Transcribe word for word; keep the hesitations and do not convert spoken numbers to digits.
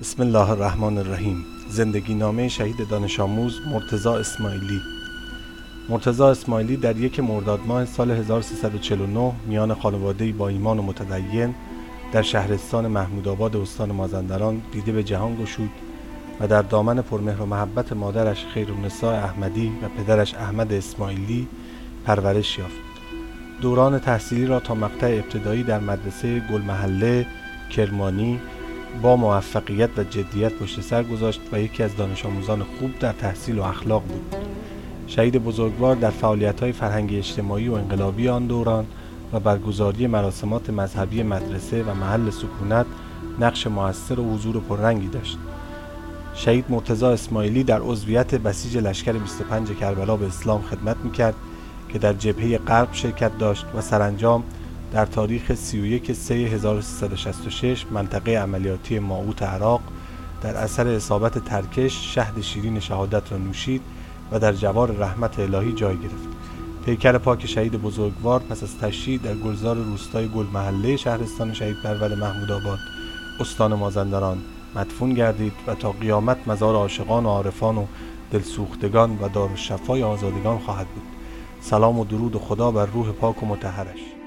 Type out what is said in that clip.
بسم الله الرحمن الرحیم. زندگی نامه شهید دانش آموز مرتضی اسماعیلی. مرتضی اسماعیلی در یک مرداد ماه سال هزار و سیصد و چهل و نه میان خانواده‌ای با ایمان و متدین در شهرستان محمودآباد استان مازندران دیده به جهان گشود و در دامن پرمهر و محبت مادرش خیرالنساء احمدی و پدرش احمد اسماعیلی پرورش یافت. دوران تحصیلی را تا مقطع ابتدایی در مدرسه گلمحله کرمانی با موفقیت و جدیت پشت سر گذاشت و یکی از دانش آموزان خوب در تحصیل و اخلاق بود. شهید بزرگوار در فعالیت‌های فرهنگی اجتماعی و انقلابی آن دوران و برگزاری مراسمات مذهبی مدرسه و محل سکونت نقش موثر و حضور پررنگی داشت. شهید مرتضی اسماعیلی در عضویت بسیج لشکر بیست و پنج کربلا به اسلام خدمت می‌کرد که در جبهه غرب شرکت داشت و سرانجام در تاریخ سی و یک سه هزار و سیصد و شصت و شش منطقه عملیاتی ماعوت عراق در اثر اصابت ترکش شهد شیرین شهادت را نوشید و در جوار رحمت الهی جای گرفت. پیکر پاک شهید بزرگوار پس از تشییع در گلزار روستای گلمحله شهرستان شهید پرور محمودآباد استان مازندران مدفون گردید و تا قیامت مزار عاشقان و عارفان و دلسوختگان و دارالشفای آزادگان خواهد بود. سلام و درود و خدا بر روح پاک و مطهرش.